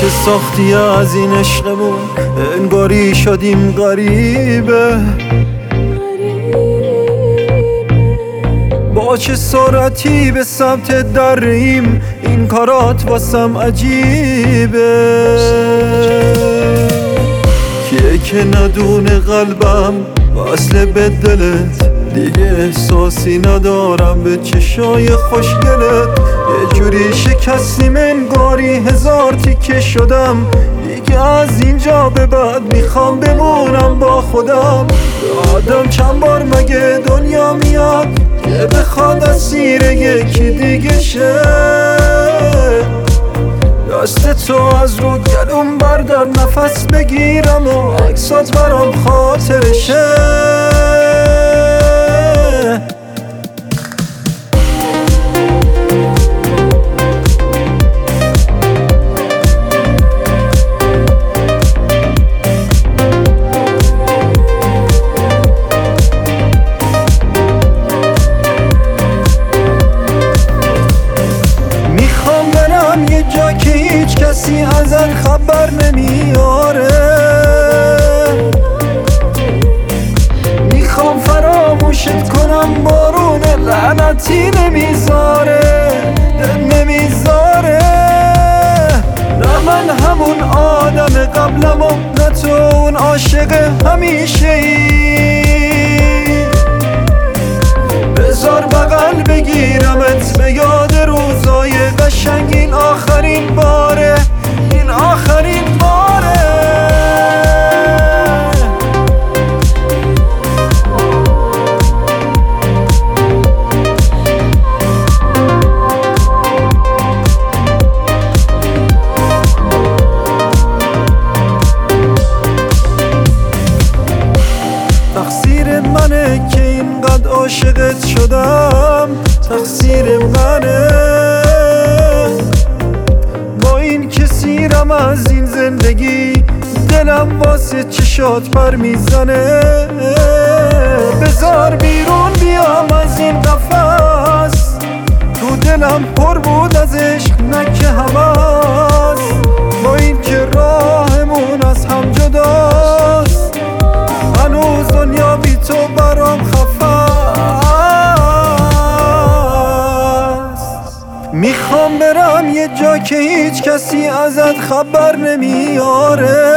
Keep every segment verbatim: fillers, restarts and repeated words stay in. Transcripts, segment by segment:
چه ساختی از این عشقمون، انگاری شدیم غریبه. با چه سرعتی به سمت دریم، این کارات واسم عجیبه. کیه که ندونه قلبم وصله به دلت، دیگه احساسی ندارم به چشای خوشگلت. یه جوری شکستیم انگاری هزار تیکه شدم، دیگه از اینجا به بعد میخوام بمونم با خودم. آدم چند بار مگه دنیا میاد که بخواد اسیر یکی دیگه شه؟ دست تو از رو گلوم بردار نفس بگیرم و عکسات برام خاطرشه. کسی ازت خبر نمیاره، میخوام فراموشت کنم بارون لعنتی نمیذاره نمیذاره. نه من همون آدم قبلم و نه تو اون عاشق همیشه ای. بذار بغل بگیرمت به یاد روزای قشنگ، این آخرین باره این آخرین باره. تقصیر منه که اینقدر عاشقت شدم، تقصیر منه. با این کسیرم از این زندگی، دلم واسه چشات پر میزنه. بذار بیرون بیام از این قفس، تو دلم پر بود از عشق نه که هوس. با این که راهمون از هم جداست، هنوز دنیا بی تو برام خفه است. میخوام برم یه جا که هیچ کسی ازت خبر نمیاره،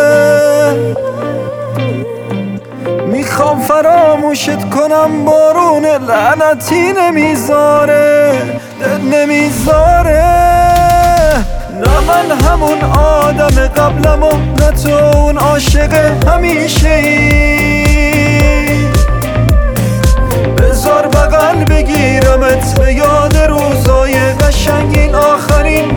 میخوام فراموشت کنم بارون لعنتی نمیذاره نمیذاره. نه من همون آدم قبلم و نه تو اون عاشق همیشه ای. بذار بغل بگیرمت به یاد روزای قشنگ، این آخرین